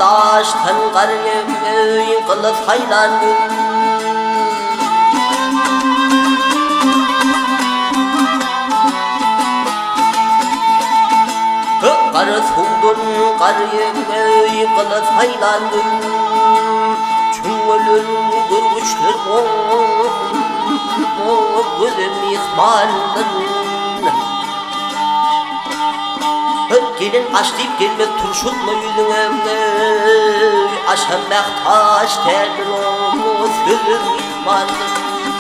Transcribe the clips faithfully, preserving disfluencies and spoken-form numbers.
daştan karnım kılıf haylandım. Karı soğudun karıyım kılıf haylandım. Çüngülün gürgüçler gözüm ihmaldım. Gelin aç deyip gelmek turşutma yüzüne, aşan taş terdir onu sözüm ihmaldım.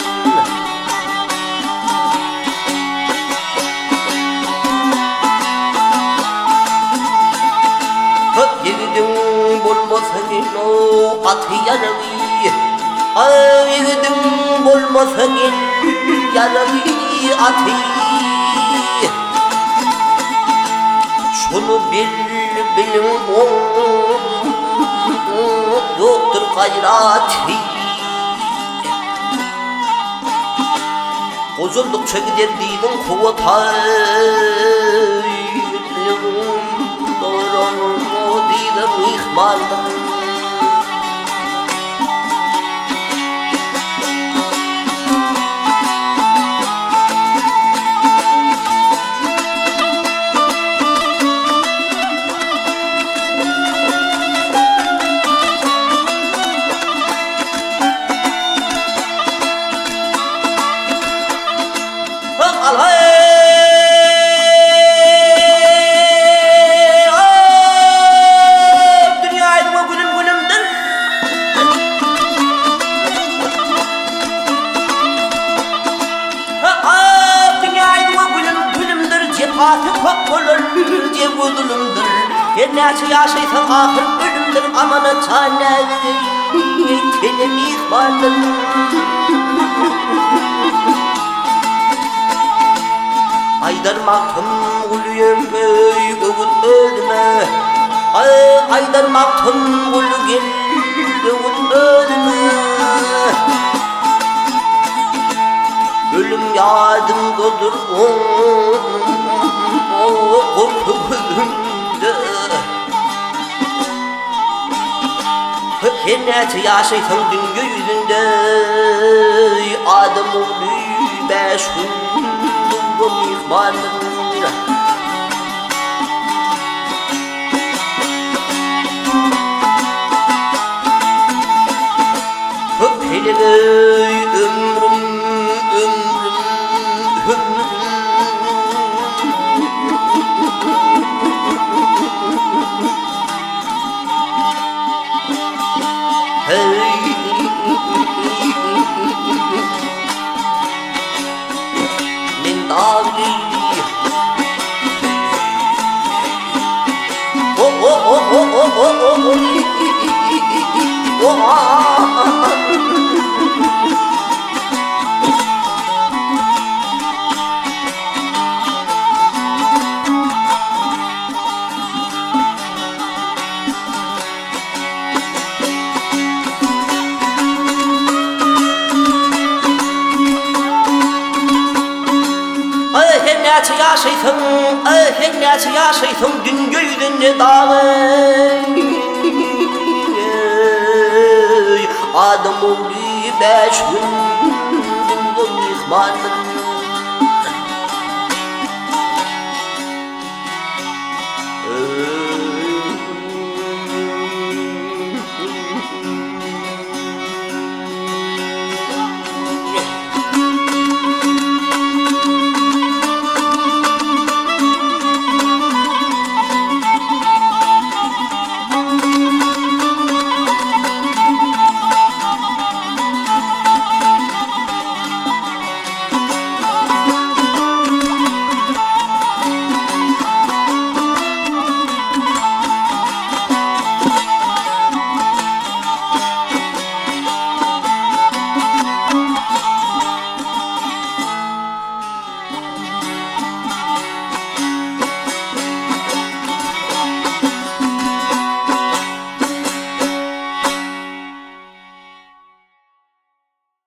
Yiğidim bulmasın o atı yarayı, yiğidim bulmasın yarayı atı. Şunu bil bilin yoktur gayrati. Bozuldukça gider diydin kuvatay, doğru diydin ihmaldım. Fatih hop olur diye vurulumdur. Yerlerce yaşaysan ahır ölümdür. Amanı tane tenim ihmalım. Aydırmaktım uluyum ey övün ölme. Aydırmaktım ulu gel övün ölme. Ölüm yadımdadır o korku gözümde. Cennet yaşaysan dünya yüzünde, adım olu beş hundum ihmalım. Hele ömrüm ömrüm ömrüm. Min dağlı o o o o o o o o Cennet yaşaysın, cennet yaşaysın dünya yüzünde dağı. Adım olu beş hundum ihmalım.